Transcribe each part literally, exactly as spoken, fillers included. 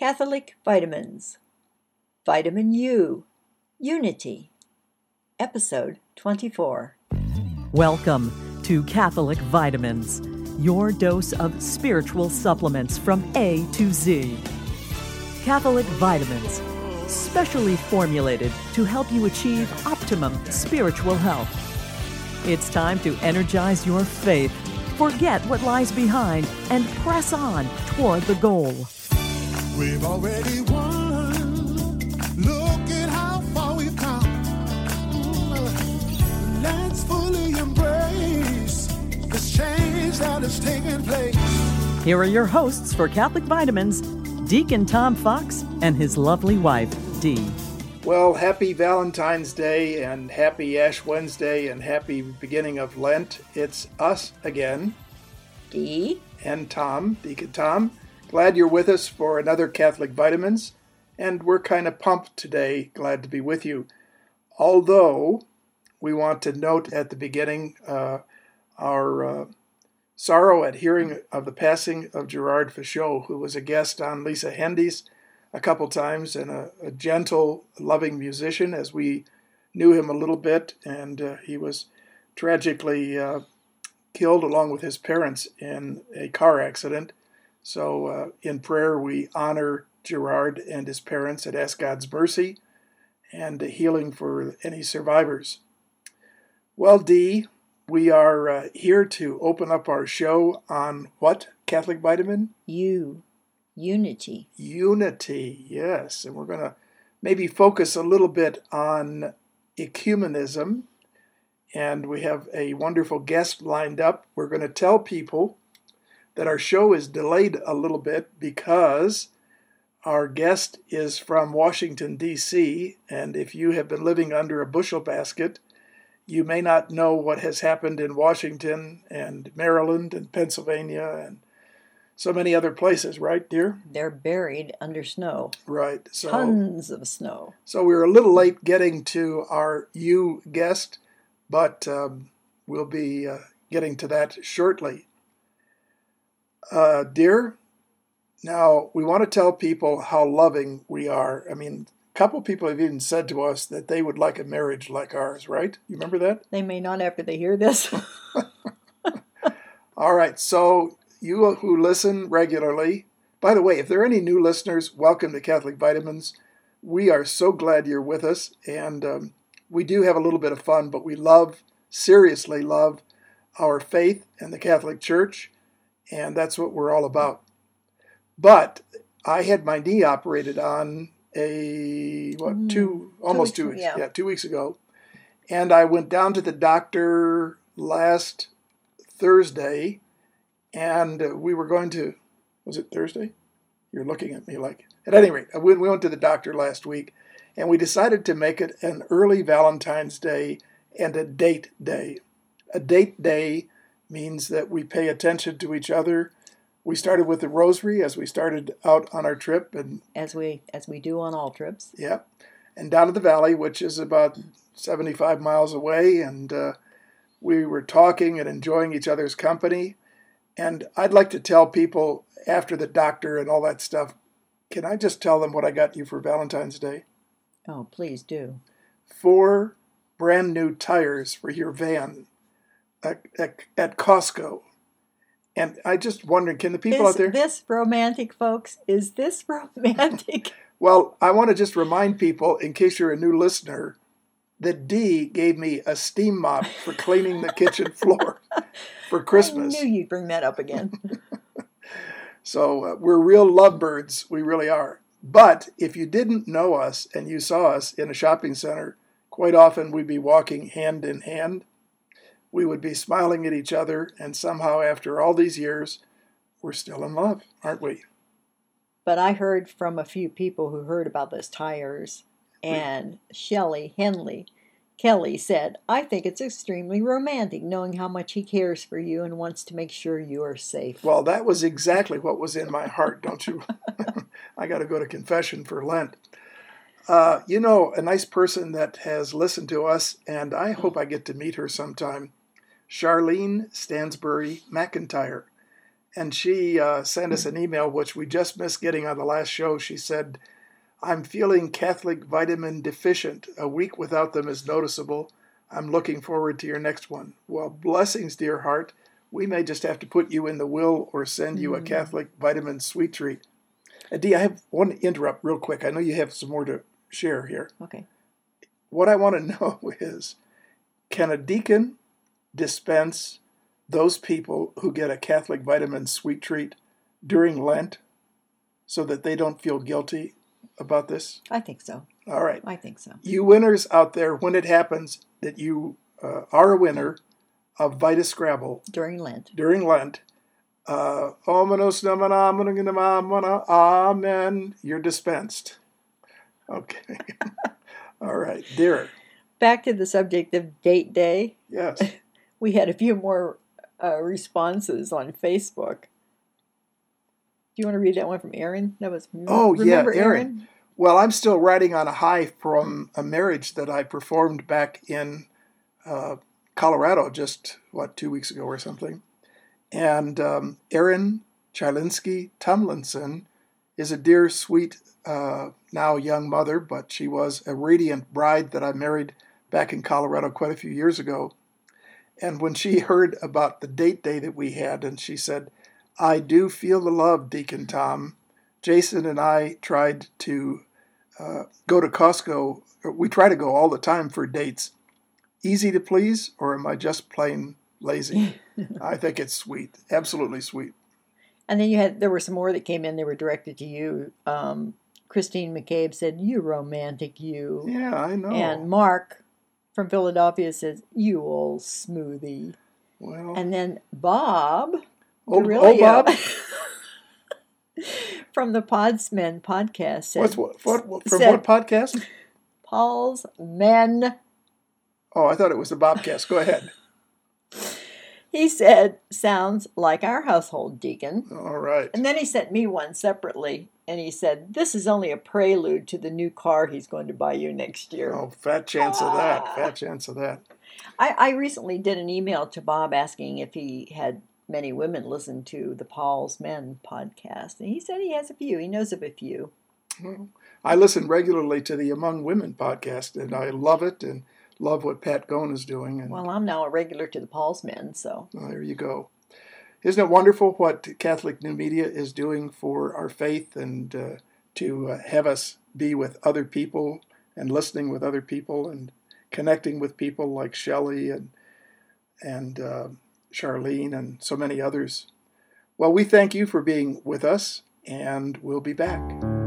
Catholic Vitamins. Vitamin U. Unity. Episode twenty-four. Welcome to Catholic Vitamins, your dose of spiritual supplements from A to Z. Catholic Vitamins, specially formulated to help you achieve optimum spiritual health. It's time to energize your faith, forget what lies behind, and press on toward the goal. We've already won. Look at how far we've come. Let's fully embrace this change that is taking place. Here are your hosts for Catholic Vitamins, Deacon Tom Fox and his lovely wife, Dee. Well, happy Valentine's Day and happy Ash Wednesday and happy beginning of Lent. It's us again. Dee. And Tom, Deacon Tom. Glad you're with us for another Catholic Vitamins, and we're kind of pumped today, glad to be with you. Although, we want to note at the beginning uh, our uh, sorrow at hearing of the passing of Gerard Fichot, who was a guest on Lisa Hendy's a couple times, and a, a gentle, loving musician, as we knew him a little bit, and uh, he was tragically uh, killed along with his parents in a car accident. So uh, in prayer, we honor Gerard and his parents and ask God's mercy and healing for any survivors. Well, Dee, we are uh, here to open up our show on what Catholic vitamin? U. Unity. Unity, yes. And we're going to maybe focus a little bit on ecumenism. And we have a wonderful guest lined up. We're going to tell people that our show is delayed a little bit because our guest is from Washington, D C, and if you have been living under a bushel basket, you may not know what has happened in Washington and Maryland and Pennsylvania and so many other places, right, dear? They're buried under snow. Right. So, Tons of snow. So we were a little late getting to our you guest, but um, we'll be uh, getting to that shortly. Uh, dear, now we want to tell people how loving we are. I mean, a couple people have even said to us that they would like a marriage like ours, right? You remember that? They may not after they hear this. All right, so you who listen regularly, by the way, if there are any new listeners, welcome to Catholic Vitamins. We are so glad you're with us, and um, we do have a little bit of fun, but we love, seriously love, our faith and the Catholic Church. And that's what we're all about. But I had my knee operated on a, what, two, almost two weeks, yeah. yeah, two weeks ago. And I went down to the doctor last Thursday, and we were going to, was it Thursday? You're looking at me like, at any rate, we went to the doctor last week, and we decided to make it an early Valentine's Day and a date day. A date day means that we pay attention to each other. We started with the rosary as we started out on our trip, and As we as we do on all trips. yeah, and down to the valley, which is about seventy-five miles away, and uh, we were talking and enjoying each other's company. And I'd like to tell people after the doctor and all that stuff, can I just tell them what I got you for Valentine's Day? Oh, please do. Four brand new tires for your van at, at, at Costco. And I just wondered, can the people Is out there... this romantic, folks? Is this romantic? Well, I want to just remind people, in case you're a new listener, that Dee gave me a steam mop for cleaning the kitchen floor for Christmas. I knew you'd bring that up again. So uh, we're real lovebirds. We really are. But if you didn't know us and you saw us in a shopping center, quite often we'd be walking hand in hand. We would be smiling at each other, and somehow after all these years, we're still in love, aren't we? But I heard from a few people who heard about those tires, and Shelley Henley Kelly said, I think it's extremely romantic knowing how much he cares for you and wants to make sure you are safe. Well, that was exactly what was in my heart, don't you? I got to go to confession for Lent. Uh, you know, a nice person that has listened to us, and I hope I get to meet her sometime, Charlene Stansbury McIntyre. And she uh, sent us an email, which we just missed getting on the last show. She said, I'm feeling Catholic vitamin deficient. A week without them is noticeable. I'm looking forward to your next one. Well, blessings, dear heart. We may just have to put you in the will or send you a Catholic vitamin sweet treat. Uh, Dee, I have one to interrupt real quick. I know you have some more to share here. Okay. What I want to know is, can a deacon dispense those people who get a Catholic vitamin sweet treat during Lent so that they don't feel guilty about this? I think so. All right. I think so. You winners out there, when it happens that you uh, are a winner of Vita Scrabble During Lent. during Lent, uh, Omenos namana amana amana, amen, you're dispensed. Okay. All right. Dear. Back to the subject of date day. Yes. We had a few more uh, responses on Facebook. Do you want to read that one from Aaron? That was Oh, yeah, remember Aaron. Well, I'm still riding on a high from a marriage that I performed back in uh, Colorado just, what, two weeks ago or something. And um, Erin Chylinski Tumlinson is a dear, sweet, uh, now young mother, but she was a radiant bride that I married back in Colorado quite a few years ago. And when she heard about the date day that we had, and she said, I do feel the love, Deacon Tom. Jason and I tried to uh, go to Costco. We try to go all the time for dates. Easy to please, or am I just plain lazy? I think it's sweet. Absolutely sweet. And then you had there were some more that came in. They were directed to you. Um, Christine McCabe said, "You romantic, you." Yeah, I know. And Mark from Philadelphia says, "You old smoothie." Well, And then Bob, old, Dorilio, old Bob. from the Podsmen podcast said, What's what? what, what from said, what podcast? Paul's Men. Oh, I thought it was the Bobcast. Go ahead. He said, "Sounds like our household, Deacon." All right. And then he sent me one separately, and he said, "This is only a prelude to the new car he's going to buy you next year." Oh, fat chance of that. Ah. Fat chance of that. I, I recently did an email to Bob asking if he had many women listen to the Paul's Men podcast, and he said he has a few. He knows of a few. Well, I listen regularly to the Among Women podcast, and I love it and love what Pat Gone is doing. And Well, I'm now a regular to the Paul's Men, so. oh, there you go. Isn't it wonderful what Catholic New Media is doing for our faith and uh, to uh, have us be with other people and listening with other people and connecting with people like Shelley and and uh, Charlene and so many others. Well, we thank you for being with us, and we'll be back.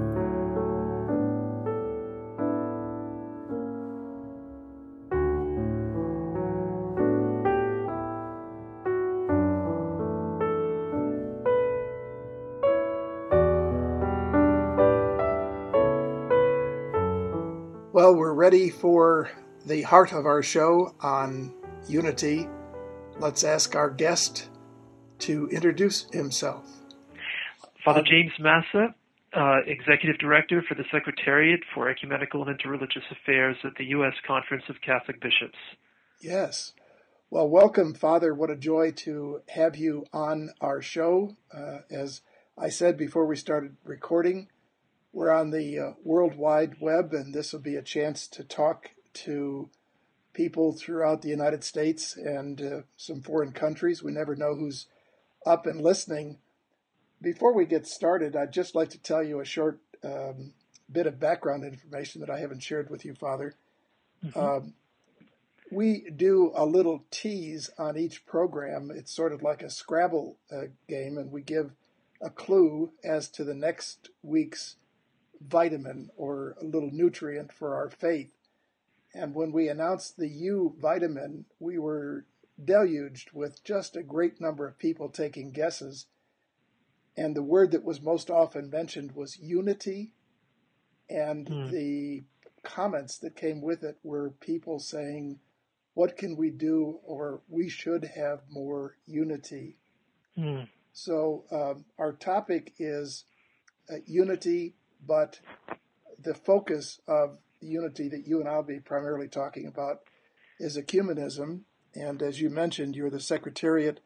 Well, we're ready for the heart of our show on unity. Let's ask our guest to introduce himself. Father James Massa, uh, Executive Director for the Secretariat for Ecumenical and Interreligious Affairs at the U S Conference of Catholic Bishops. Yes. Well, welcome, Father. What a joy to have you on our show. Uh, as I said before we started recording, we're on the uh, World Wide Web, and this will be a chance to talk to people throughout the United States and uh, some foreign countries. We never know who's up and listening. Before we get started, I'd just like to tell you a short um, bit of background information that I haven't shared with you, Father. Mm-hmm. Um, we do a little tease on each program. It's sort of like a Scrabble uh, game, and we give a clue as to the next week's vitamin or a little nutrient for our faith. And when we announced the U vitamin, we were deluged with just a great number of people taking guesses. And the word that was most often mentioned was unity. And mm. the comments that came with it were people saying, what can we do, or we should have more unity. Mm. So um, our topic is uh, unity, but the focus of the unity that you and I'll be primarily talking about is ecumenism. And as you mentioned, you're the Secretariat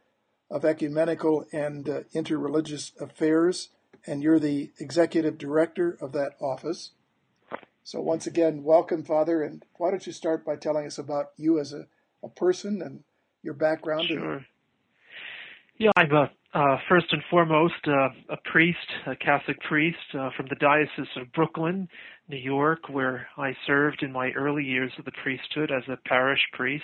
of Ecumenical and uh, Interreligious Affairs, and you're the executive director of that office. So once again, welcome, Father, and why don't you start by telling us about you as a, a person and your background? Sure. And... Yeah, I'm a, uh, first and foremost uh, a priest, a Catholic priest uh, from the Diocese of Brooklyn, New York, where I served in my early years of the priesthood as a parish priest,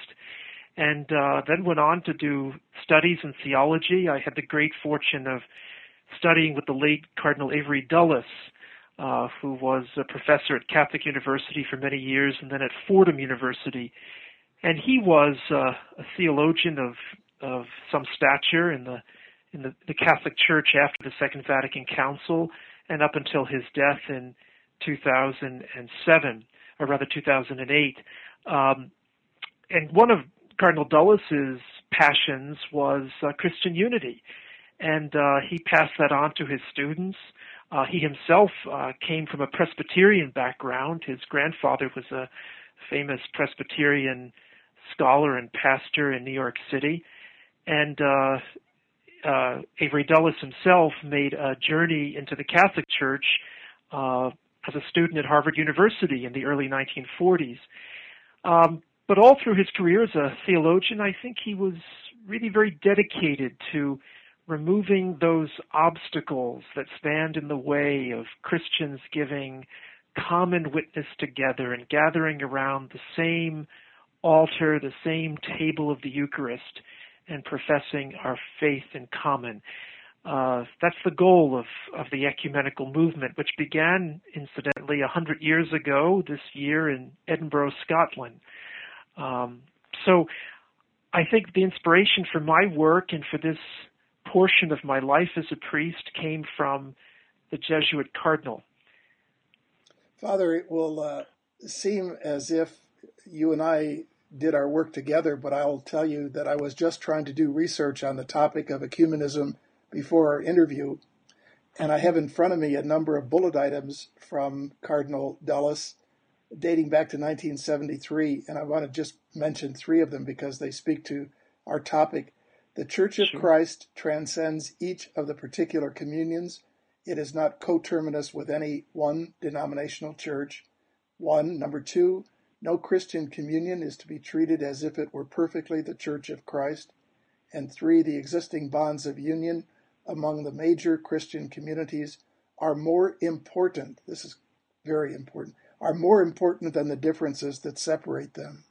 and uh, then went on to do studies in theology. I had the great fortune of studying with the late Cardinal Avery Dulles, uh, who was a professor at Catholic University for many years and then at Fordham University. And he was uh, a theologian of of some stature in the in the, the Catholic Church after the Second Vatican Council and up until his death in two thousand seven, or rather two thousand eight. Um, and one of Cardinal Dulles's passions was uh, Christian unity, and uh, he passed that on to his students. Uh, he himself uh, came from a Presbyterian background. His grandfather was a famous Presbyterian scholar and pastor in New York City. And uh, uh, Avery Dulles himself made a journey into the Catholic Church uh, as a student at Harvard University in the early nineteen forties. Um, but all through his career as a theologian, I think he was really very dedicated to removing those obstacles that stand in the way of Christians giving common witness together and gathering around the same altar, the same table of the Eucharist, and professing our faith in common. Uh, that's the goal of, of the ecumenical movement, which began, incidentally, a hundred years ago this year in Edinburgh, Scotland. Um, so I think the inspiration for my work and for this portion of my life as a priest came from the Jesuit cardinal. Father, it will uh, seem as if you and I did our work together, but I'll tell you that I was just trying to do research on the topic of ecumenism before our interview, and I have in front of me a number of bullet items from Cardinal Dulles dating back to nineteen seventy-three, and I want to just mention three of them because they speak to our topic. The Church of Sure. Christ transcends each of the particular communions. It is not coterminous with any one denominational church. One. Number two, no Christian communion is to be treated as if it were perfectly the Church of Christ. And three, the existing bonds of union among the major Christian communities are more important, this is very important, are more important than the differences that separate them.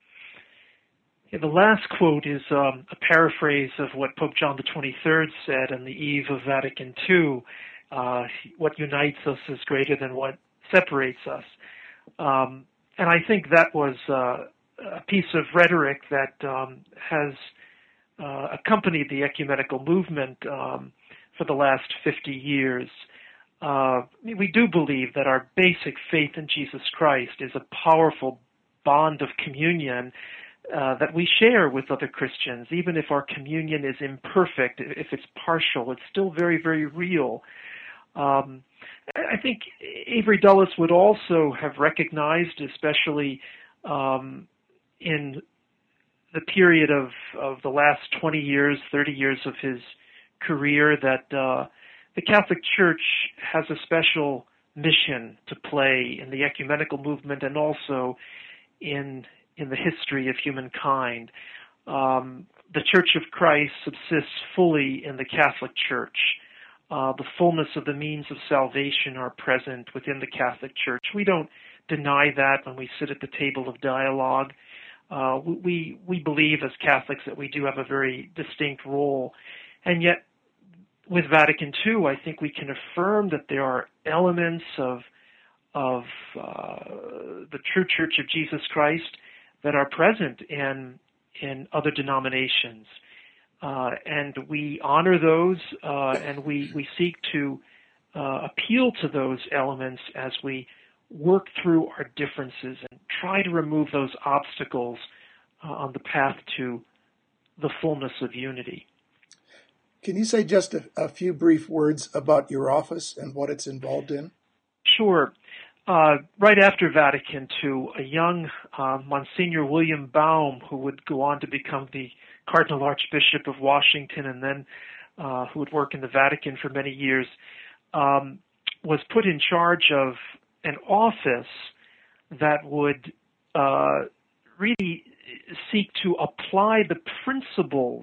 Yeah, the last quote is um, a paraphrase of what Pope John the twenty-third said on the eve of Vatican two. Uh, what unites us is greater than what separates us. Um, and I think that was uh, a piece of rhetoric that um, has uh, accompanied the ecumenical movement um, for the last fifty years. Uh, we do believe that our basic faith in Jesus Christ is a powerful bond of communion Uh, that we share with other Christians. Even if our communion is imperfect, if it's partial, it's still very, very real. Um, I think Avery Dulles would also have recognized, especially um, in the period of, of the last twenty years, thirty years of his career, that uh, the Catholic Church has a special mission to play in the ecumenical movement and also in in the history of humankind. Um, the Church of Christ subsists fully in the Catholic Church. Uh, the fullness of the means of salvation are present within the Catholic Church. We don't deny that when we sit at the table of dialogue. Uh, we, we believe as Catholics that we do have a very distinct role. And yet, with Vatican two, I think we can affirm that there are elements of, of uh, the true Church of Jesus Christ that are present in in other denominations, uh, and we honor those, uh, and we we seek to uh, appeal to those elements as we work through our differences and try to remove those obstacles uh, on the path to the fullness of unity. Can you say just a, a few brief words about your office and what it's involved in? Sure. Uh, right after Vatican two, a young uh, Monsignor William Baum, who would go on to become the Cardinal Archbishop of Washington, and then uh, who would work in the Vatican for many years, um, was put in charge of an office that would uh, really seek to apply the principles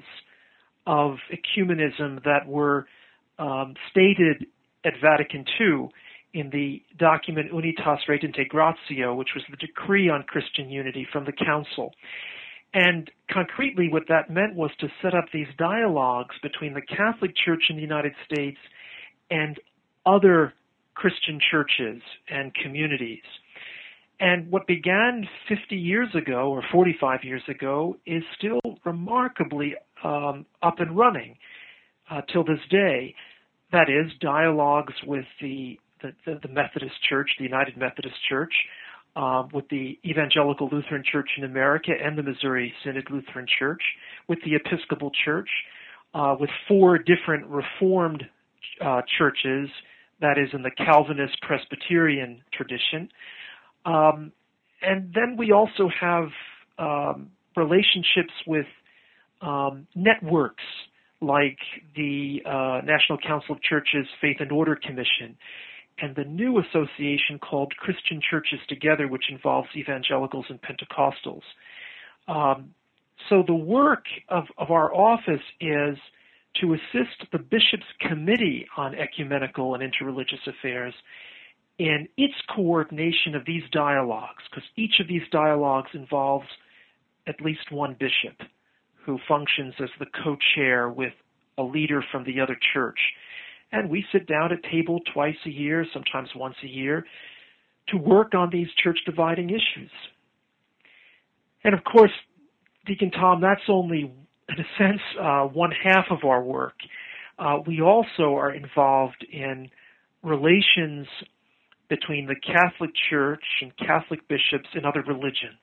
of ecumenism that were um, stated at Vatican two in the document Unitas Redintegratio, which was the decree on Christian unity from the Council. And concretely, what that meant was to set up these dialogues between the Catholic Church in the United States and other Christian churches and communities. And what began fifty years ago or forty-five years ago is still remarkably um, up and running uh, till this day. That is, dialogues with the, the, the Methodist Church, the United Methodist Church, uh, with the Evangelical Lutheran Church in America and the Missouri Synod Lutheran Church, with the Episcopal Church, uh, with four different Reformed uh, churches, that is in the Calvinist Presbyterian tradition. Um, and then we also have um, relationships with um, networks like the uh, National Council of Churches Faith and Order Commission and the new association called Christian Churches Together, which involves evangelicals and Pentecostals. Um, so the work of, of our office is to assist the Bishop's Committee on Ecumenical and Interreligious Affairs in its coordination of these dialogues, because each of these dialogues involves at least one bishop who functions as the co-chair with a leader from the other church. And we sit down at table twice a year, sometimes once a year, to work on these church-dividing issues. And of course, Deacon Tom, that's only, in a sense, uh, one half of our work. Uh, we also are involved in relations between the Catholic Church and Catholic bishops in other religions.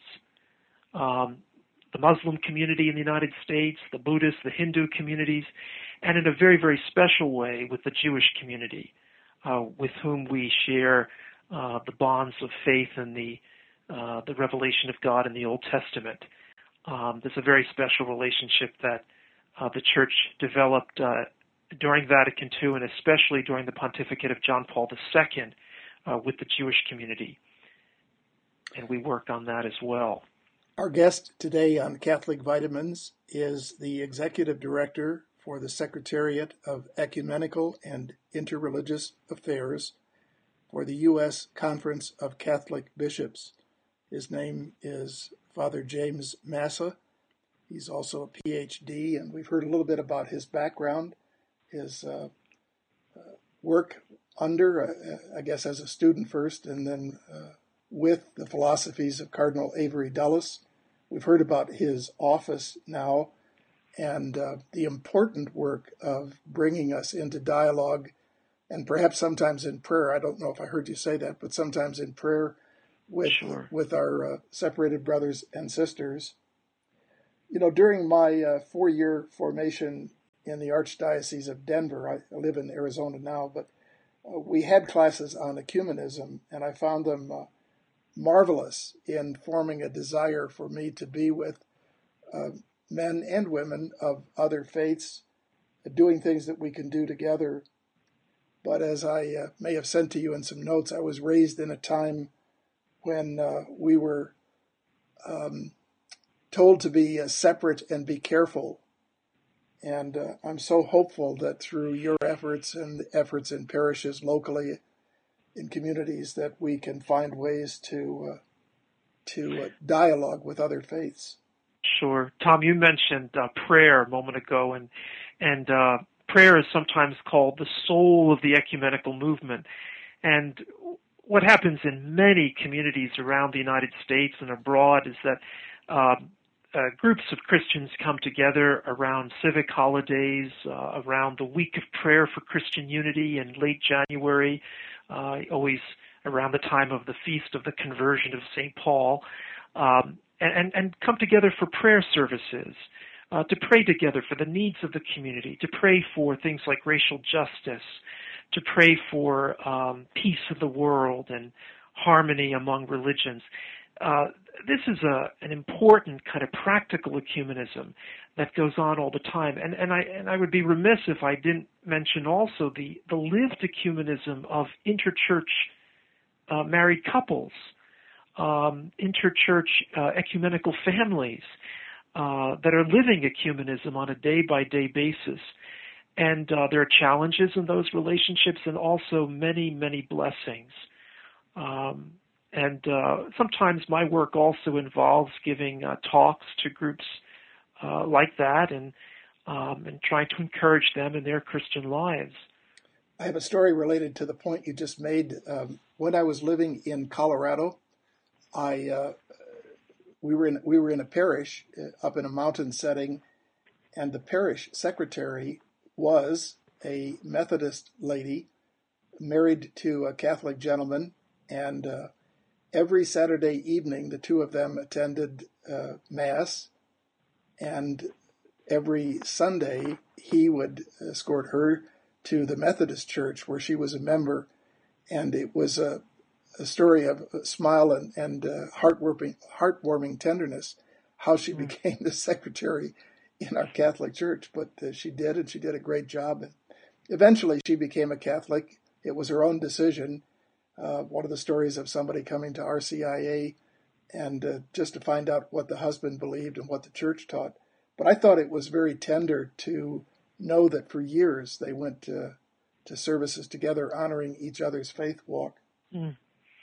Um, the Muslim community in the United States, the Buddhist, the Hindu communities, and in a very, very special way with the Jewish community, uh, with whom we share uh, the bonds of faith and the uh, the revelation of God in the Old Testament. Um, there's a very special relationship that uh, the Church developed uh, during Vatican two and especially during the pontificate of John Paul the Second uh, with the Jewish community. And we work on that as well. Our guest today on Catholic Vitamins is the Executive Director for the Secretariat of Ecumenical and Interreligious Affairs for the U S Conference of Catholic Bishops. His name is Father James Massa. He's also a P H D, and we've heard a little bit about his background, his uh, uh, work under, uh, I guess, as a student first, and then uh, with the philosophies of Cardinal Avery Dulles. We've heard about his office now and uh, the important work of bringing us into dialogue and perhaps sometimes in prayer. I don't know if I heard you say that, but sometimes in prayer with, sure. with our uh, separated brothers and sisters. You know, during my uh, four-year formation in the Archdiocese of Denver, I, I live in Arizona now, but uh, we had classes on ecumenism, and I found them uh, marvelous in forming a desire for me to be with uh, men and women of other faiths, doing things that we can do together. But as I uh, may have sent to you in some notes, I was raised in a time when uh, we were um, told to be uh, separate and be careful. And uh, I'm so hopeful that through your efforts and the efforts in parishes locally, in communities, that we can find ways to uh, to uh, dialogue with other faiths. Sure. Tom, you mentioned uh, prayer a moment ago, and and uh, prayer is sometimes called the soul of the ecumenical movement. And what happens in many communities around the United States and abroad is that uh, uh, groups of Christians come together around civic holidays, uh, around the Week of Prayer for Christian Unity in late January, uh, always around the time of the Feast of the Conversion of Saint Paul, um, and, and come together for prayer services, uh, to pray together for the needs of the community, to pray for things like racial justice, to pray for um, peace of the world and harmony among religions. uh, this is a, an important kind of practical ecumenism that goes on all the time. And, and, I, and I would be remiss if I didn't mention also the, the lived ecumenism of interchurch uh, married couples, um, interchurch uh, ecumenical families uh, that are living ecumenism on a day-by-day basis. And uh, there are challenges in those relationships and also many, many blessings. Um, and uh, sometimes my work also involves giving uh, talks to groups uh, like that and, um, and trying to encourage them in their Christian lives. I have a story related to the point you just made. Um, when I was living in Colorado, I uh, we were in we were in a parish up in a mountain setting, and the parish secretary was a Methodist lady married to a Catholic gentleman, and uh, every Saturday evening the two of them attended uh, Mass, and every Sunday he would escort her to the Methodist church where she was a member, and it was a, a story of a smile and, and uh, heartwarming, heartwarming tenderness how she mm-hmm. became the secretary in our Catholic church, but uh, she did, and she did a great job. Eventually, she became a Catholic. It was her own decision. Uh, one of the stories of somebody coming to R C I A and uh, just to find out what the husband believed and what the church taught. But I thought it was very tender to know that for years they went to, to services together, honoring each other's faith walk. Mm.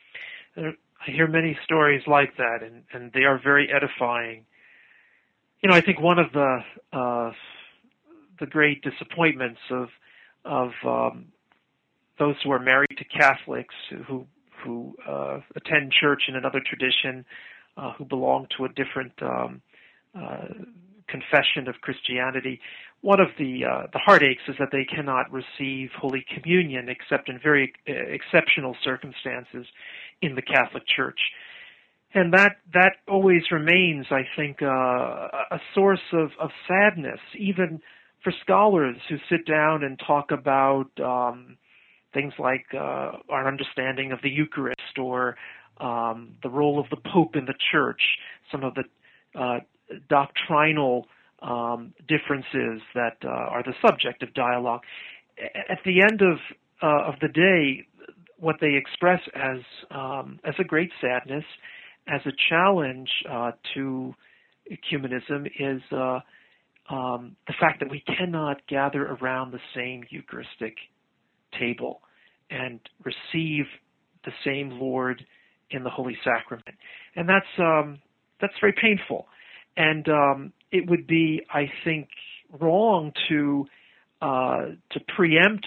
I hear many stories like that, and, and they are very edifying. You know, I think one of the uh, the great disappointments of of um, those who are married to Catholics who who uh, attend church in another tradition, uh, who belong to a different um, uh, confession of Christianity, one of the uh, the heartaches is that they cannot receive Holy Communion except in very uh, exceptional circumstances in the Catholic Church. And that that always remains, I think, uh, a source of, of sadness, even for scholars who sit down and talk about um, things like uh, our understanding of the Eucharist or um, the role of the Pope in the Church, some of the uh, doctrinal um, differences that uh, are the subject of dialogue. At the end of uh, of the day, what they express as um, as a great sadness, as a challenge uh, to ecumenism, is uh, um, the fact that we cannot gather around the same Eucharistic table and receive the same Lord in the Holy Sacrament, and that's um, that's very painful. And um, it would be, I think, wrong to uh, to preempt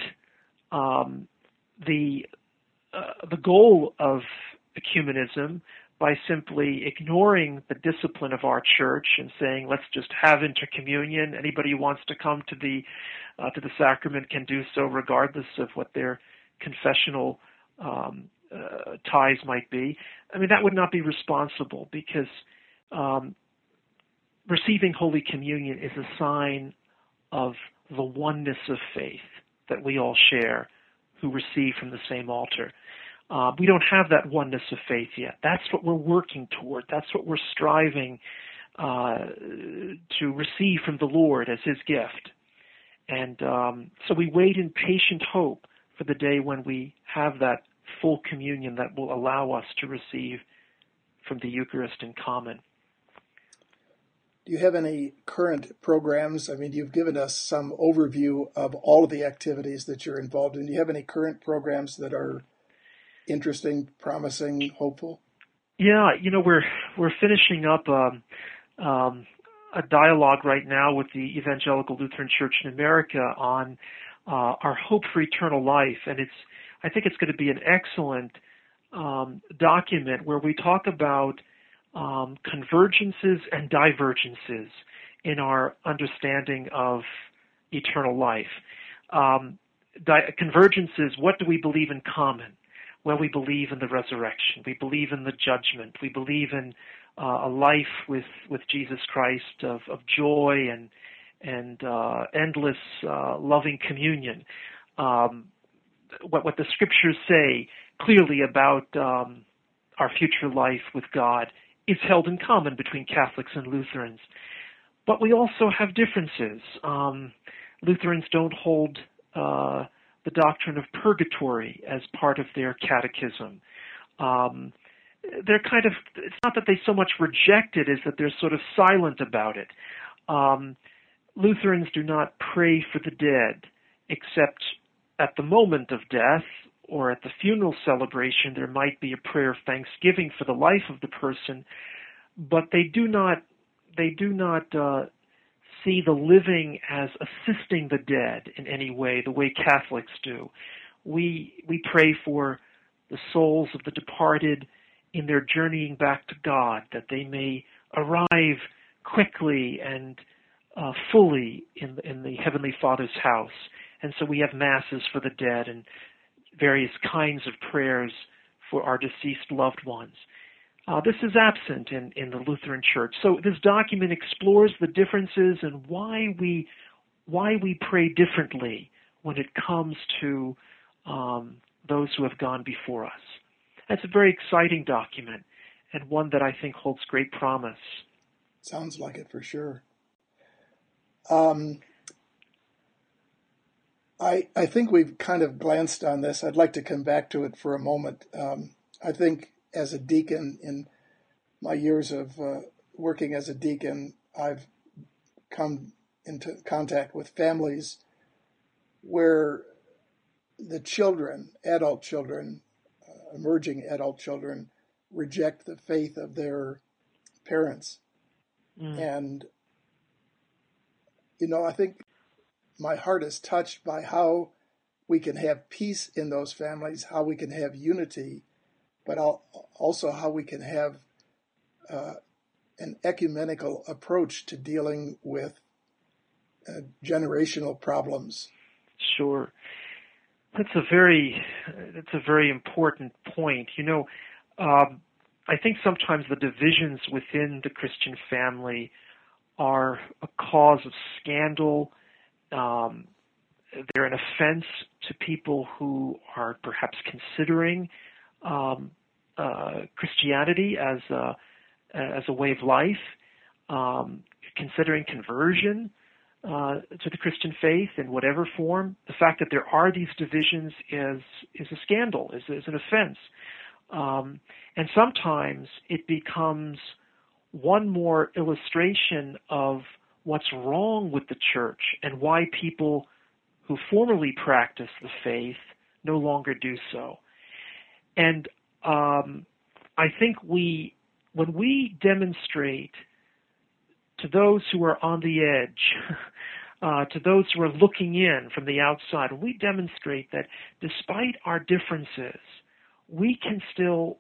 um, the uh, the goal of ecumenism by simply ignoring the discipline of our church and saying, let's just have intercommunion. Anybody who wants to come to the uh, to the sacrament can do so, regardless of what their confessional um, uh, ties might be. I mean, that would not be responsible, because um, receiving Holy Communion is a sign of the oneness of faith that we all share who receive from the same altar. Uh, we don't have that oneness of faith yet. That's what we're working toward. That's what we're striving uh, to receive from the Lord as His gift. And um, so we wait in patient hope for the day when we have that full communion that will allow us to receive from the Eucharist in common. Do you have any current programs? I mean, you've given us some overview of all of the activities that you're involved in. Do you have any current programs that are interesting, promising, hopeful? Yeah, you know, we're we're finishing up um, um, a dialogue right now with the Evangelical Lutheran Church in America on uh, our hope for eternal life, and it's I think it's going to be an excellent um, document where we talk about um, convergences and divergences in our understanding of eternal life. Um, di- convergences, what do we believe in common? Well, we believe in the resurrection. We believe in the judgment. We believe in uh, a life with, with Jesus Christ of, of joy and and uh, endless uh, loving communion. Um, what, what the Scriptures say clearly about um, our future life with God is held in common between Catholics and Lutherans. But we also have differences. Um, Lutherans don't hold uh, the doctrine of purgatory as part of their catechism. Um, they're kind of, it's not that they so much reject it as that they're sort of silent about it. Um, Lutherans do not pray for the dead, except at the moment of death or at the funeral celebration. There might be a prayer of thanksgiving for the life of the person, but they do not they do not uh, see the living as assisting the dead in any way, the way Catholics do. We we pray for the souls of the departed in their journeying back to God, that they may arrive quickly and uh, fully in the, in the Heavenly Father's house. And so we have masses for the dead and various kinds of prayers for our deceased loved ones. Uh, this is absent in, in the Lutheran Church. So this document explores the differences and why we why we pray differently when it comes to um, those who have gone before us. That's a very exciting document and one that I think holds great promise. Sounds like it for sure. Um, I I think we've kind of glanced on this. I'd like to come back to it for a moment. Um, I think as a deacon, in my years of uh, working as a deacon, I've come into contact with families where the children, adult children, uh, emerging adult children, reject the faith of their parents. Mm. And, you know, I think my heart is touched by how we can have peace in those families, how we can have unity, but also how we can have uh, an ecumenical approach to dealing with uh, generational problems. Sure. That's a very, that's a very important point. You know, um, I think sometimes the divisions within the Christian family are a cause of scandal. Um, they're an offense to people who are perhaps considering um, uh, Christianity as a, as a way of life, um, considering conversion uh, to the Christian faith in whatever form. The fact that there are these divisions is is a scandal, is, is an offense. Um, and sometimes it becomes one more illustration of what's wrong with the church and why people who formerly practiced the faith no longer do so. And um, I think we, when we demonstrate to those who are on the edge, uh, to those who are looking in from the outside, we demonstrate that despite our differences, we can still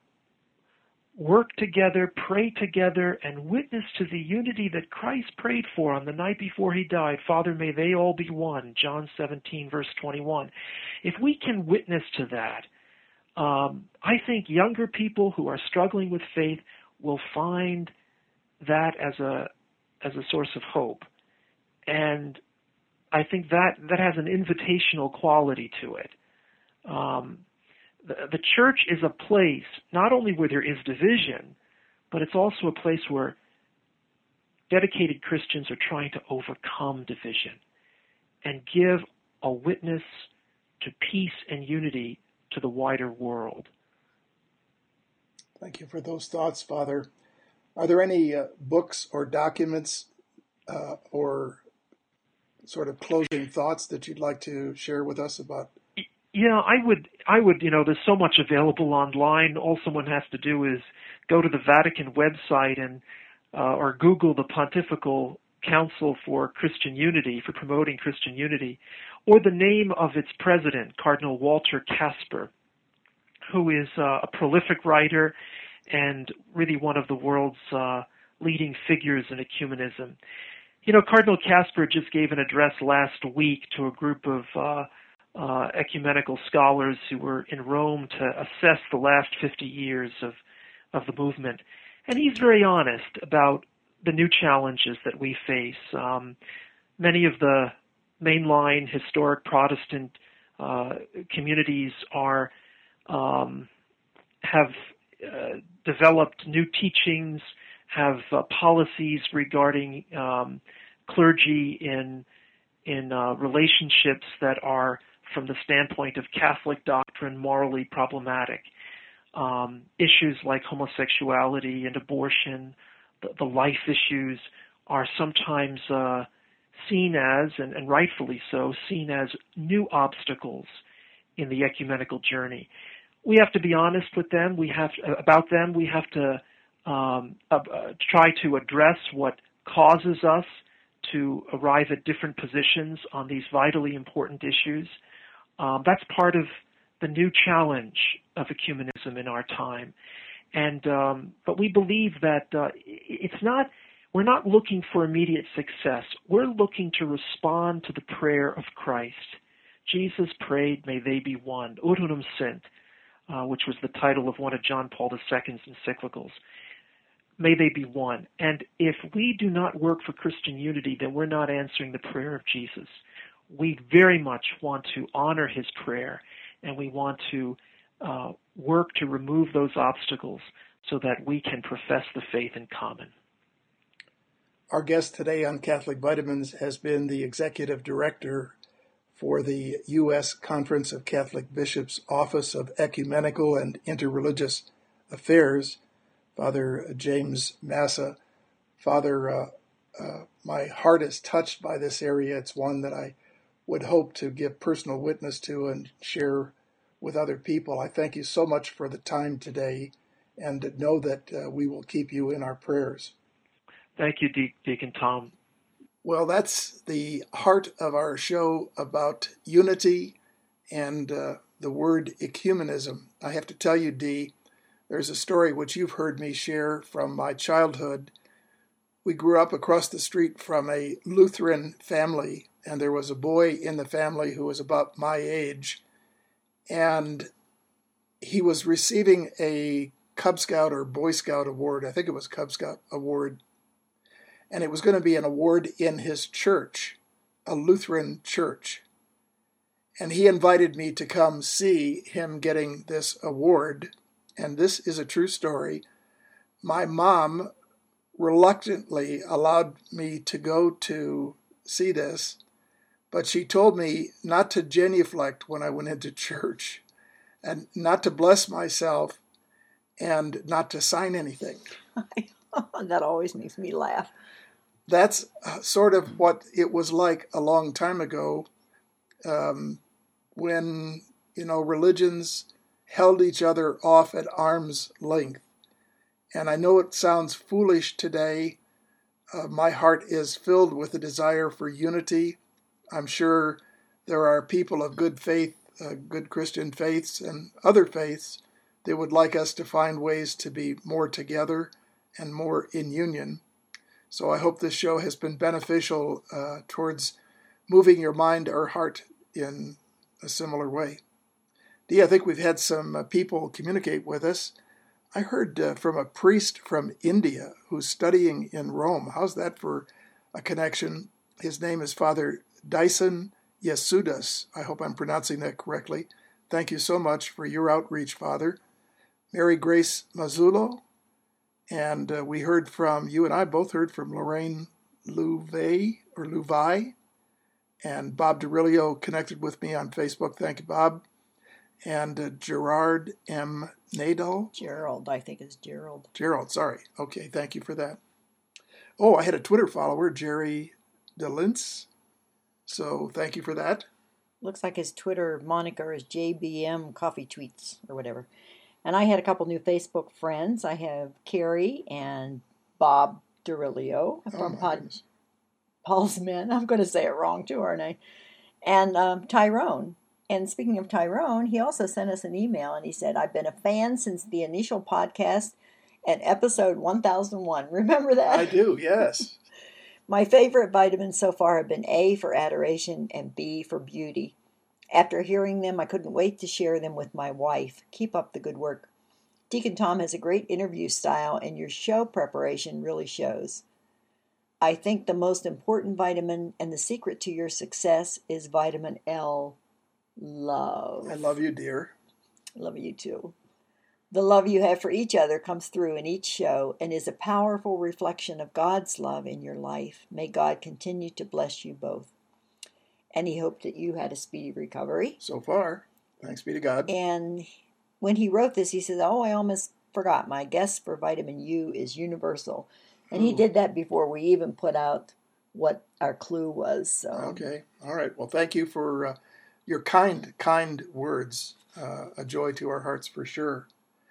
work together, pray together, and witness to the unity that Christ prayed for on the night before he died. Father, may they all be one, John seventeen, verse twenty-one. If we can witness to that, um, I think younger people who are struggling with faith will find that as a as a source of hope. And I think that, that has an invitational quality to it. Um, the, the church is a place not only where there is division, but it's also a place where dedicated Christians are trying to overcome division and give a witness to peace and unity to the wider world. Thank you for those thoughts, Father. Are there any uh, books or documents uh, or sort of closing thoughts that you'd like to share with us about? Yeah, I would, I would, you know, there's so much available online. All someone has to do is go to the Vatican website and, uh, or Google the Pontifical Council for Christian Unity, for promoting Christian unity, or the name of its president, Cardinal Walter Kasper, who is uh, a prolific writer and really one of the world's uh, leading figures in ecumenism. You know, Cardinal Kasper just gave an address last week to a group of uh, uh, ecumenical scholars who were in Rome to assess the last fifty years of, of the movement. And he's very honest about the new challenges that we face. Um, many of the mainline historic Protestant uh, communities are um, have uh, developed new teachings, have uh, policies regarding um, clergy in in uh, relationships that are, from the standpoint of Catholic doctrine, morally problematic. Um, issues like homosexuality and abortion, the, the life issues, are sometimes uh, seen as, and, and rightfully so, seen as new obstacles in the ecumenical journey. We have to be honest with them. We have about them. We have to um, uh, try to address what causes us to arrive at different positions on these vitally important issues. Um, that's part of the new challenge of ecumenism in our time. And um, but we believe that uh, it's not. We're not looking for immediate success. We're looking to respond to the prayer of Christ. Jesus prayed, "May they be one." Ut unum sint, uh, which was the title of one of John Paul the Second's encyclicals. May they be one. And if we do not work for Christian unity, then we're not answering the prayer of Jesus. We very much want to honor his prayer, and we want to uh, work to remove those obstacles so that we can profess the faith in common. Our guest today on Catholic Vitamins has been the executive director for the U S Conference of Catholic Bishops' Office of Ecumenical and Interreligious Affairs, Father James Massa. Father, uh, uh, my heart is touched by this area. It's one that I would hope to give personal witness to and share with other people. I thank you so much for the time today, and know that uh, we will keep you in our prayers. Thank you, De- Deacon Tom. Well, that's the heart of our show about unity and uh, the word ecumenism. I have to tell you, Dee, there's a story which you've heard me share from my childhood. We grew up across the street from a Lutheran family, and there was a boy in the family who was about my age, and he was receiving a Cub Scout or Boy Scout award. I think it was Cub Scout award. And it was going to be an award in his church, a Lutheran church. And he invited me to come see him getting this award. And this is a true story. My mom reluctantly allowed me to go to see this, but she told me not to genuflect when I went into church, and not to bless myself, and not to sign anything. That always makes me laugh. That's sort of what it was like a long time ago, um, when, you know, religions held each other off at arm's length. And I know it sounds foolish today. Uh, my heart is filled with a desire for unity. I'm sure there are people of good faith, uh, good Christian faiths and other faiths that would like us to find ways to be more together and more in union. So I hope this show has been beneficial uh, towards moving your mind or heart in a similar way. Dee, I think we've had some uh, people communicate with us. I heard uh, from a priest from India who's studying in Rome. How's that for a connection? His name is Father Dyson Yesudas. I hope I'm pronouncing that correctly. Thank you so much for your outreach, Father. Mary Grace Mazzullo. And uh, we heard from, you and I both heard from Lorraine Louvet, or Louvaille. And Bob Derillo connected with me on Facebook. Thank you, Bob. And uh, Gerard M. Nadal. Gerald, I think it's Gerald. Gerald, sorry. Okay, thank you for that. Oh, I had a Twitter follower, Jerry DeLintz. So thank you for that. Looks like his Twitter moniker is J B M Coffee Tweets or whatever. And I had a couple new Facebook friends. I have Carrie and Bob Derillo from oh Pod, Paul's Men. I'm going to say it wrong too, aren't I? And um, Tyrone. And speaking of Tyrone, he also sent us an email and he said, I've been a fan since the initial podcast at episode one thousand one. Remember that? I do, yes. My favorite vitamins so far have been A for adoration and B for beauty. After hearing them, I couldn't wait to share them with my wife. Keep up the good work. Deacon Tom has a great interview style, and your show preparation really shows. I think the most important vitamin and the secret to your success is vitamin L, love. I love you, dear. Love you too. The love you have for each other comes through in each show and is a powerful reflection of God's love in your life. May God continue to bless you both. And he hoped that you had a speedy recovery. So far, thanks be to God. And when he wrote this, he says, oh, I almost forgot. My guess for vitamin U is universal. And he Ooh. did that before we even put out what our clue was. So. Okay. All right. Well, thank you for uh, your kind, kind words. Uh, a joy to our hearts for sure.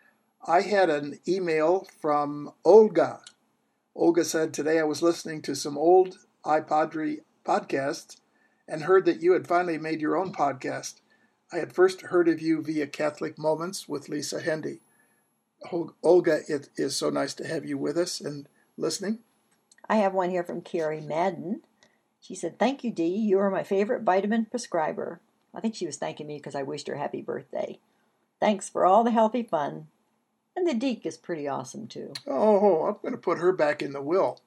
I had an email from Olga. Olga said, today I was listening to some old iPodry podcasts and heard that you had finally made your own podcast. I had first heard of you via Catholic Moments with Lisa Hendy. Olga, it is so nice to have you with us and listening. I have one here from Carrie Madden. She said, thank you, Dee. You are my favorite vitamin prescriber. I think she was thanking me because I wished her happy birthday. Thanks for all the healthy fun. And the Deke is pretty awesome, too. Oh, I'm going to put her back in the will.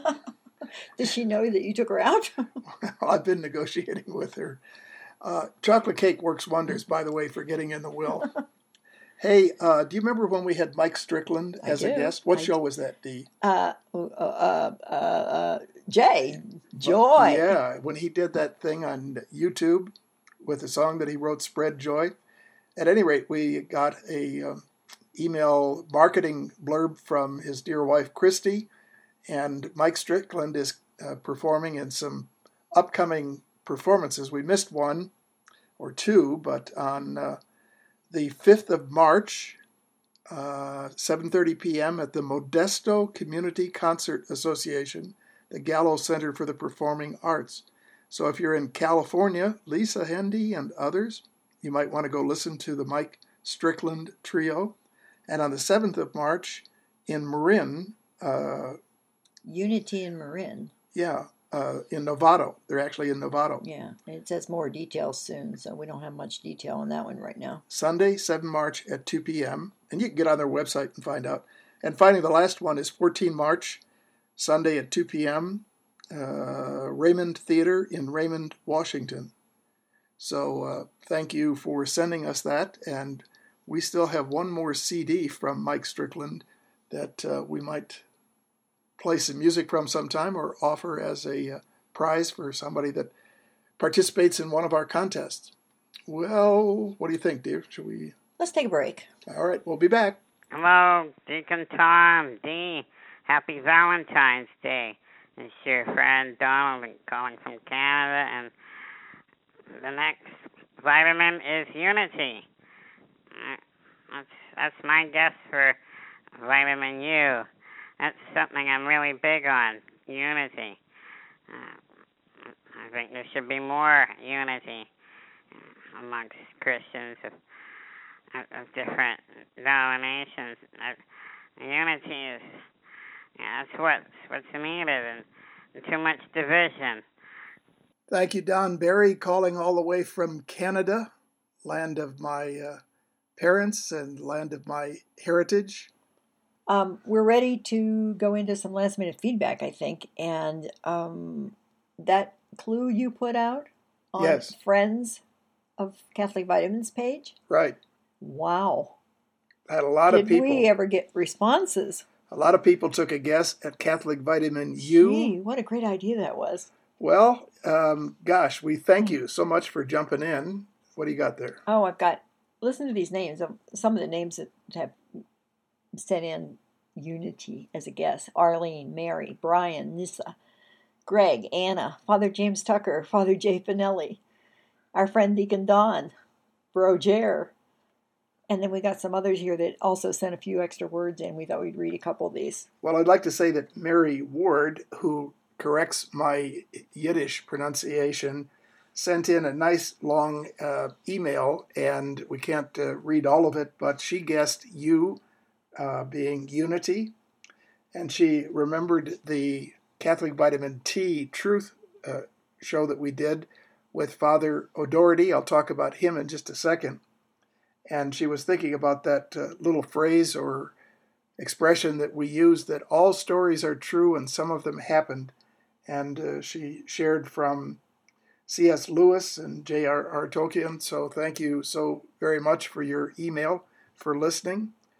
Does she know that you took her out? I've been negotiating with her. Uh, chocolate cake works wonders, by the way, for getting in the will. Hey, uh, do you remember when we had Mike Strickland as I a do. guest? What I show do. was that, Dee? Uh, uh, uh, uh, uh, Jay, Joy. Yeah, when he did that thing on YouTube with a song that he wrote, Spread Joy. At any rate, we got a um, email marketing blurb from his dear wife, Christy, and Mike Strickland is uh, performing in some upcoming performances. We missed one or two, but on uh, the fifth of March, uh, seven thirty p.m. at the Modesto Community Concert Association, the Gallo Center for the Performing Arts. So if you're in California, Lisa Hendy and others, you might want to go listen to the Mike Strickland Trio. And on the seventh of March in Marin, uh, Unity in Marin. yeah, uh, in Novato. They're actually in Novato. Yeah, it says more details soon, so we don't have much detail on that one right now. Sunday, seventh of March at two p.m. And you can get on their website and find out. And finally, the last one is fourteenth of March, Sunday at two p.m., uh, Raymond Theater in Raymond, Washington. So uh, thank you for sending us that. And we still have one more C D from Mike Strickland that uh, we might play some music from sometime or offer as a uh, prize for somebody that participates in one of our contests. Well, what do you think, dear? Should we? Let's take a break. All right, we'll be back. Hello, Deacon Tom, Dee. Happy Valentine's Day. It's your friend Donald calling from Canada, and the next vitamin is Unity. That's, that's my guess for vitamin U. That's something I'm really big on, unity. Uh, I think there should be more unity amongst Christians of, of, of different denominations. Uh, unity is, yeah, that's what's, what's needed, and, and too much division. Thank you, Don Barry, calling all the way from Canada, land of my uh, parents and land of my heritage. Um, we're ready to go into some last minute feedback, I think. And um, that clue you put out on Yes. Friends of Catholic Vitamins page? Right. Wow. Had a lot Did of people. we ever get responses? A lot of people took a guess at Catholic Vitamin U. Gee, what a great idea that was. Well, um, gosh, we thank you so much for jumping in. What do you got there? Oh, I've got, listen to these names. Some of the names that have sent in Unity as a guess. Arlene, Mary, Brian, Nissa, Greg, Anna, Father James Tucker, Father Jay Finelli, our friend Deacon Don, Bro Jer. And then we got some others here that also sent a few extra words in. We thought we'd read a couple of these. Well, I'd like to say that Mary Ward, who corrects my Yiddish pronunciation, sent in a nice long uh, email, and we can't uh, read all of it, but she guessed you uh, being unity, and she remembered the Catholic Vitamin T Truth uh, show that we did with Father O'Doherty. I'll talk about him in just a second. And she was thinking about that uh, little phrase or expression that we use, that all stories are true and some of them happened. And uh, she shared from C S Lewis and J R R Tolkien. So thank you so very much for your email, for listening.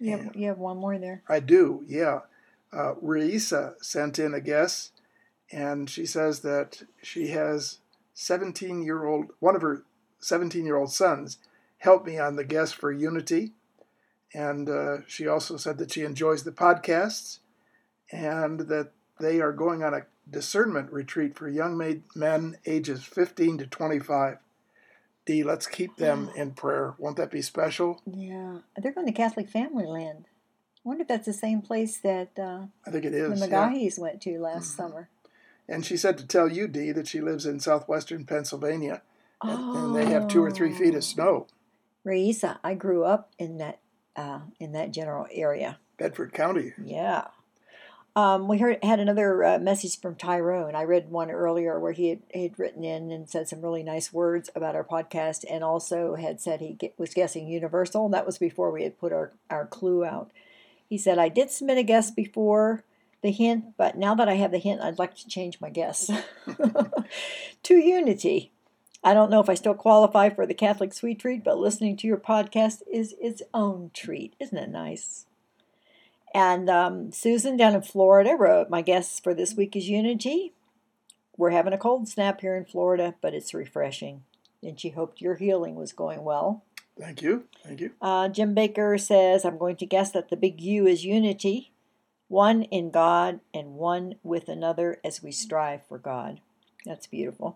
You have, you have one more there. I do, yeah. Uh, Reisa sent in a guess, and she says that she has seventeen-year-old, one of her seventeen-year-old sons helped me on the guess for Unity, and uh, she also said that she enjoys the podcasts, and that they are going on a discernment retreat for young men ages fifteen to twenty-five. Dee, let's keep them in prayer. Won't that be special? Yeah. They're going to Catholic Family Land. I wonder if that's the same place that uh, I think it is. the yeah. McGahees went to last mm-hmm. summer. And she said to tell you, Dee, that she lives in southwestern Pennsylvania, and, oh. and they have two or three feet of snow. Reisa, I grew up in that uh, in that general area. Bedford County. Yeah. Um, we heard had another uh, message from Tyrone. I read one earlier where he had, he had written in and said some really nice words about our podcast, and also had said he get, was guessing Universal. That was before we had put our, our clue out. He said, I did submit a guess before the hint, but now that I have the hint, I'd like to change my guess to Unity. I don't know if I still qualify for the Catholic Sweet Treat, but listening to your podcast is its own treat. Isn't it nice? And um, Susan down in Florida wrote, my guess for this week is Unity. We're having a cold snap here in Florida, but it's refreshing. And she hoped your healing was going well. Thank you. Thank you. Uh, Jim Baker says, I'm going to guess that the big U is unity. One in God and one with another as we strive for God. That's beautiful.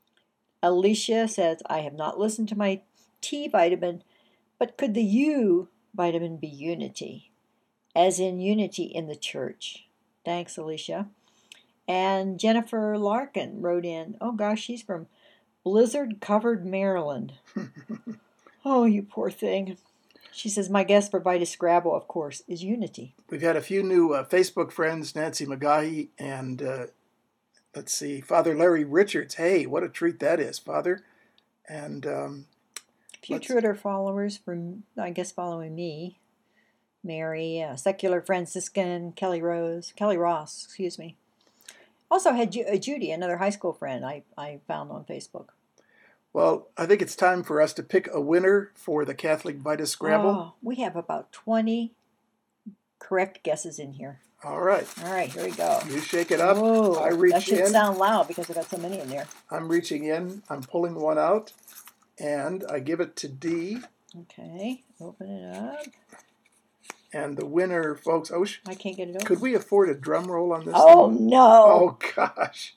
Alicia says, I have not listened to my T vitamin, but could the U vitamin be unity? As in unity in the church. Thanks, Alicia. And Jennifer Larkin wrote in, oh gosh, she's from blizzard-covered Maryland. Oh, you poor thing. She says, my guess for Vita Scrabble, of course, is unity. We've had a few new uh, Facebook friends, Nancy McGahee and, uh, let's see, Father Larry Richards. Hey, what a treat that is, Father. And um, a few Twitter followers from, I guess, following me. Mary, uh, Secular Franciscan, Kelly Rose, Kelly Ross, excuse me. Also had Ju- uh, Judy, another high school friend I, I found on Facebook. Well, I think it's time for us to pick a winner for the Catholic Vita Scrabble. Oh, we have about twenty correct guesses in here. All right. All right, here we go. You shake it up. Whoa, I reach that should in. sound loud because I've got so many in there. I'm reaching in. I'm pulling one out, and I give it to Dee. Okay, open it up. And the winner, folks, oh, I can't get it open. Could we afford a drum roll on this Oh, thing? no. Oh, gosh.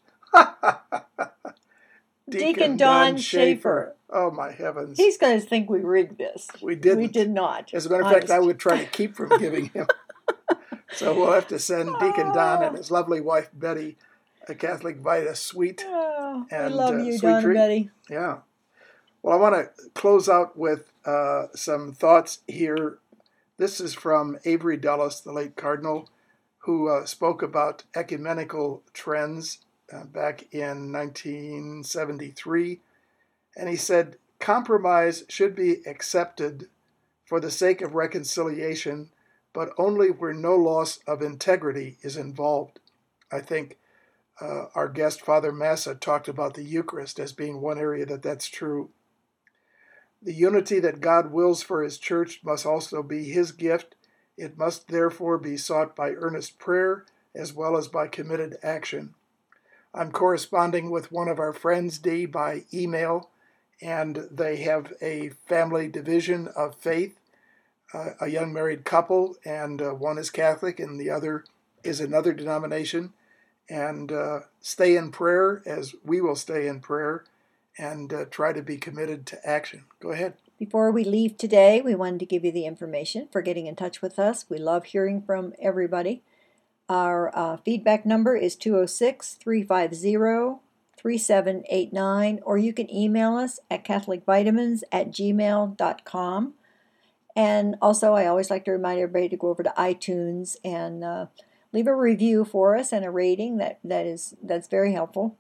Deacon, Deacon Don, Don Schaefer. Schaefer. Oh, my heavens. He's going to think we rigged this. We didn't. We did not. As a matter of fact, I would try to keep from giving him. So we'll have to send Deacon Don and his lovely wife, Betty, a Catholic Vita sweet. Oh, and, I love uh, you, sweet Don treat. and Betty. Yeah. Well, I want to close out with uh, some thoughts here. This is from Avery Dulles, the late cardinal, who uh, spoke about ecumenical trends uh, back in nineteen seventy-three. And he said, compromise should be accepted for the sake of reconciliation, but only where no loss of integrity is involved. I think uh, our guest, Father Massa, talked about the Eucharist as being one area that that's true. The unity that God wills for his church must also be his gift. It must therefore be sought by earnest prayer as well as by committed action. I'm corresponding with one of our friends, Dee, by email, and they have a family division of faith, uh, a young married couple, and uh, one is Catholic and the other is another denomination. And uh, stay in prayer as we will stay in prayer, and uh, try to be committed to action. Go ahead. Before we leave today, we wanted to give you the information for getting in touch with us. We love hearing from everybody. Our uh, feedback number is two oh six, three five zero, three seven eight nine, or you can email us at catholicvitamins at gmail dot com. And also, I always like to remind everybody to go over to iTunes and uh, leave a review for us and a rating. That, that is, that's very helpful.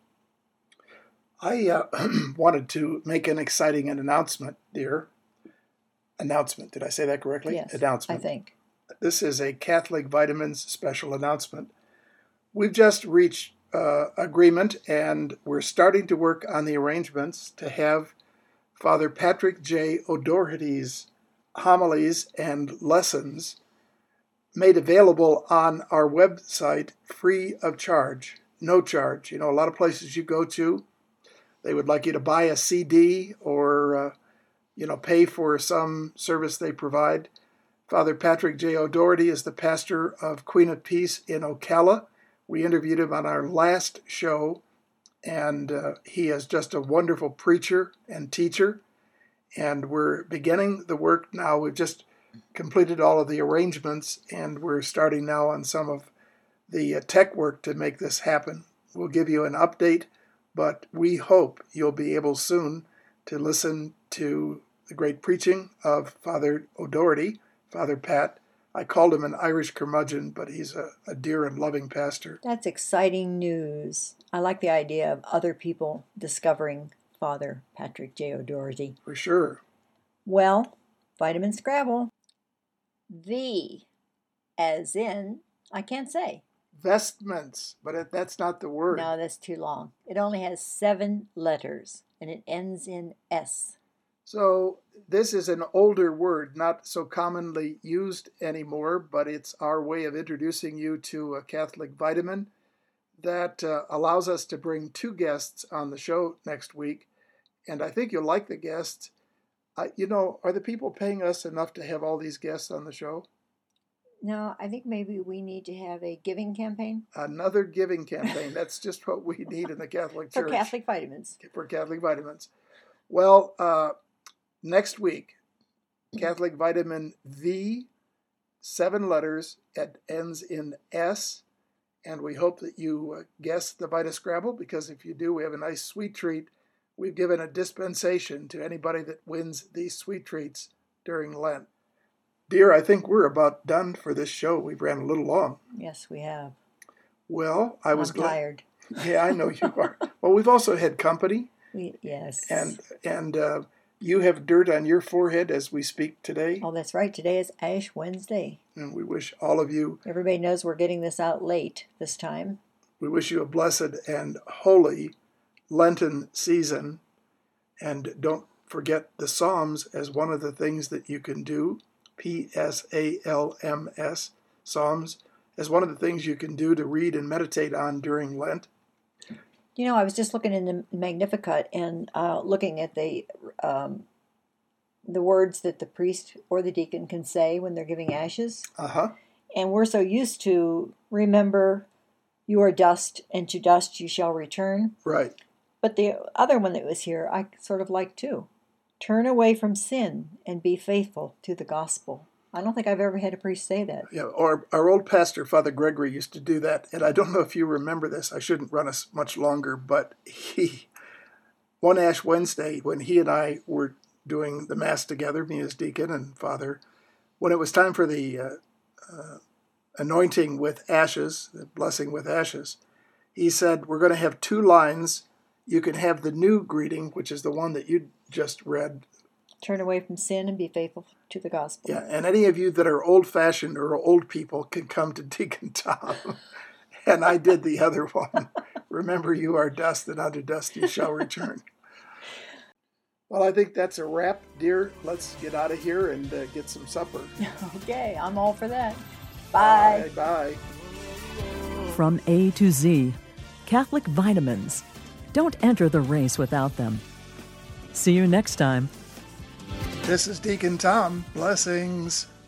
I uh, wanted to make an exciting announcement, dear. Announcement. Did I say that correctly? Yes, announcement. I think. This is a Catholic Vitamins special announcement. We've just reached uh, agreement, and we're starting to work on the arrangements to have Father Patrick J. O'Doherty's homilies and lessons made available on our website free of charge, no charge. You know, a lot of places you go to, they would like you to buy a C D or, uh, you know, pay for some service they provide. Father Patrick J. O'Doherty is the pastor of Queen of Peace in Ocala. We interviewed him on our last show, and uh, he is just a wonderful preacher and teacher. And we're beginning the work now. We've just completed all of the arrangements, and we're starting now on some of the uh, tech work to make this happen. We'll give you an update, but we hope you'll be able soon to listen to the great preaching of Father O'Doherty, Father Pat. I called him an Irish curmudgeon, but he's a, a dear and loving pastor. That's exciting news. I like the idea of other people discovering Father Patrick J. O'Doherty. For sure. Well, Vitamin Scrabble. V, as in, I can't say. Vestments, but it, that's not the word. No, that's too long. It only has seven letters, and it ends in S. So this is an older word, not so commonly used anymore, but it's our way of introducing you to a Catholic vitamin that uh, allows us to bring two guests on the show next week. And I think you'll like the guests. Uh, you know, are the people paying us enough to have all these guests on the show? No, I think maybe we need to have a giving campaign. Another giving campaign. That's just what we need in the Catholic Church. For Catholic vitamins. For Catholic vitamins. Well, uh, next week, Catholic vitamin V, seven letters, it ends in S, and we hope that you uh, guess the Vita Scrabble, because if you do, we have a nice sweet treat. We've given a dispensation to anybody that wins these sweet treats during Lent. Dear, I think we're about done for this show. We've ran a little long. Yes, we have. Well, I was I'm glad. tired. Yeah, I know you are. Well, we've also had company. We, yes. And and uh, you have dirt on your forehead as we speak today. Oh, that's right. Today is Ash Wednesday. And we wish all of you... Everybody knows we're getting this out late this time. We wish you a blessed and holy Lenten season. And don't forget the Psalms as one of the things that you can do. P S A L M S, Psalms, as one of the things you can do to read and meditate on during Lent. You know, I was just looking in the Magnificat and uh, looking at the um, the words that the priest or the deacon can say when they're giving ashes. Uh-huh. And we're so used to, remember, you are dust, and to dust you shall return. Right. But the other one that was here, I sort of like too. Turn away from sin and be faithful to the gospel. I don't think I've ever had a priest say that. Yeah, or our old pastor, Father Gregory, used to do that. And I don't know if you remember this. I shouldn't run us much longer, but he, one Ash Wednesday, when he and I were doing the Mass together, me as deacon and Father, when it was time for the uh, uh, anointing with ashes, the blessing with ashes, he said, we're going to have two lines. You can have the new greeting, which is the one that you just read. Turn away from sin and be faithful to the gospel. Yeah, and any of you that are old-fashioned or old people can come to Deacon Tom. And I did the other one. Remember, you are dust, and unto dust you shall return. Well, I think that's a wrap, dear. Let's get out of here and uh, get some supper. Okay, I'm all for that. Bye. Bye. From A to Z, Catholic vitamins. Don't enter the race without them. See you next time. This is Deacon Tom. Blessings.